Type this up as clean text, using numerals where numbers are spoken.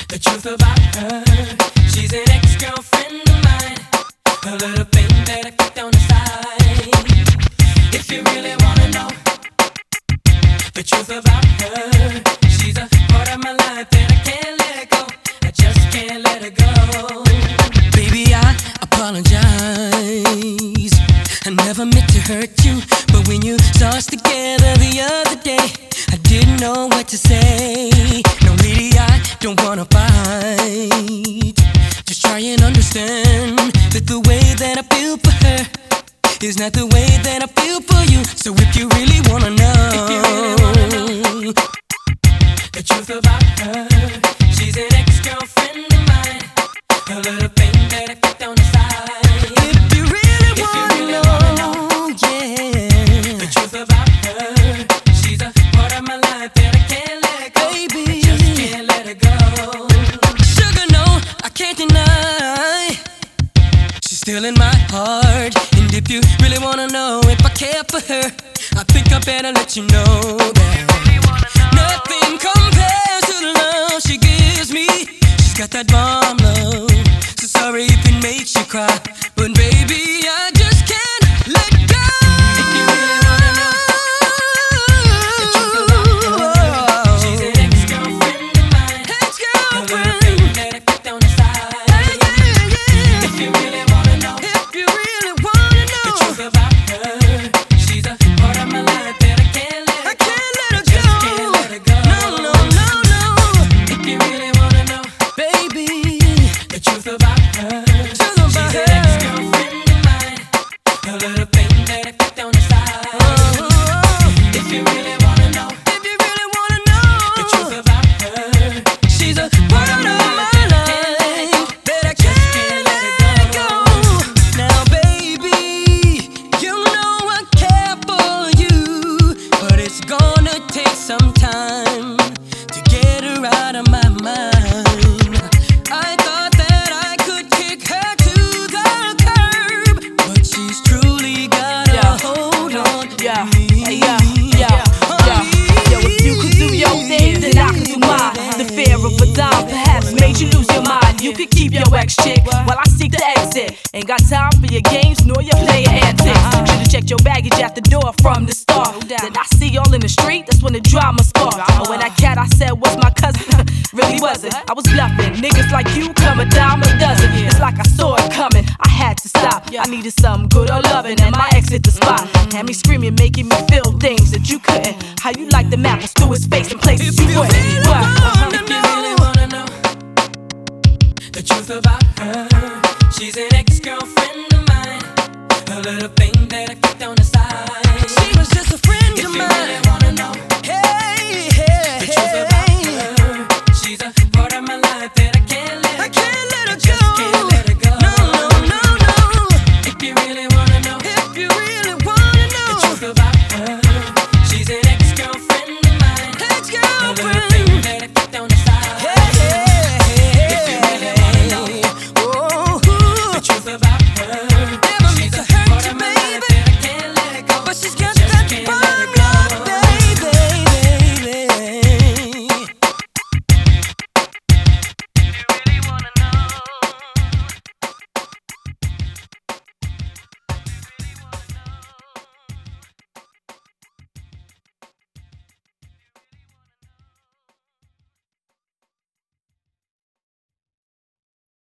The truth about her, she's an ex-girlfriend of mine. A little thing that I kept on the side. If you really wanna know the truth about her, she's a part of my life that I can't let go. I just can't let her go. Baby, I apologize. I never meant to hurt you, but when you saw us together the other day, I didn't know what to say. No, lady, I don't wanna fight. Just try and understand that the way that I feel for her is not the way that I feel for you. So if you really wanna know the truth about her, she's an ex-girlfriend of mine. A little thing that I kept on the side. If you really wanna know, yeah, the truth about her, she's a part of my life that I can't let go. Baby, I just can't let her go. Sugar, no, I can't deny, she's still in my heart. And if you really wanna know if I care for her, I think I better let you know that nothing compares to the love she gives me. She's got that bomb love. So sorry if it makes you cry, but baby, I just can't let go. If you really wanna know the truth about her, she's an ex-girlfriend of mine. Ex-girlfriend. A little thing that I kept on the side. If you really wanna know, if you really wanna know the truth about her, she's a part of my life that I can't let her go. I just can't let her go. No, no, no, no. If you really wanna know, baby, the truth about her, she's an ex-girlfriend of mine. A little thing that I kept on the side. If you really wanna know, if you really wanna know the truth about her, she's a part of my life that I can't let go. Now, baby, you know I care for you, but it's gonna take some time to get her out of my mind. I thought that I could kick her to the curb, but she's truly got a hold on me. If you could do your thing, then I could do mine. The fear of a dime perhaps made you lose your mind. You could keep your ex-chick while I seek the exit. Ain't got time for your games nor your player antics. Should've checked your baggage at the door from the start. Then I see y'all in the street, that's when the drama sparked. And when that cat I said was my cousin, really wasn't. I was bluffing. Niggas like you come a dime a dozen. It's like I saw it coming, I had to stop. I needed something good or loving, and my ex hit the spot. Had me screaming, making me feel things that you couldn't. How you like the apples through his face in places you wouldn't. If you really wanna know the truth about her, she's an ex-girlfriend of mine. A little thing that I